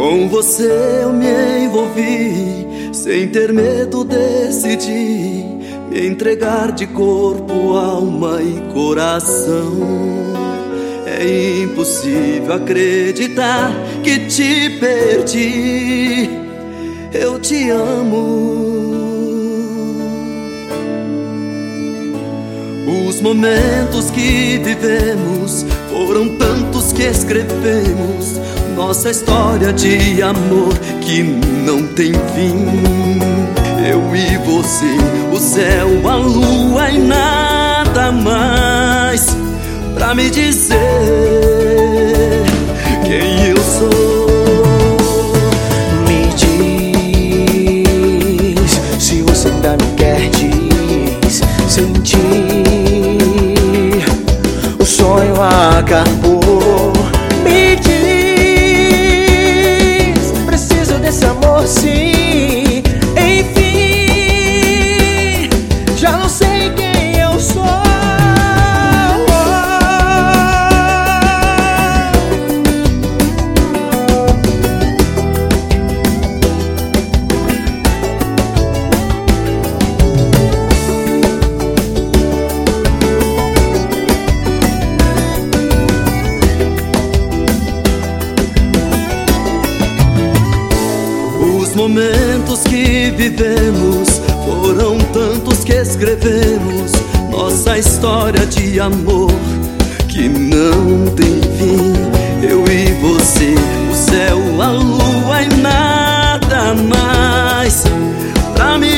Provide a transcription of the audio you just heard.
Com você eu me envolvi, sem ter medo decidi me entregar de corpo, alma e coração. É impossível acreditar que te perdi. Eu te amo. Os momentos que vivemos foram tantos que escrevemos nossa história de amor que não tem fim. Eu e você, o céu, a lua e nada mais pra me dizer quem eu sou. Me diz se você ainda me quer, diz sentir o sonho acabou. Me diz, preciso desse amor sim. Enfim, já não sei quem eu sou. Os momentos que vivemos foram tantos que escrevemos nossa história de amor que não tem fim. Eu e você, o céu, a lua e nada mais pra me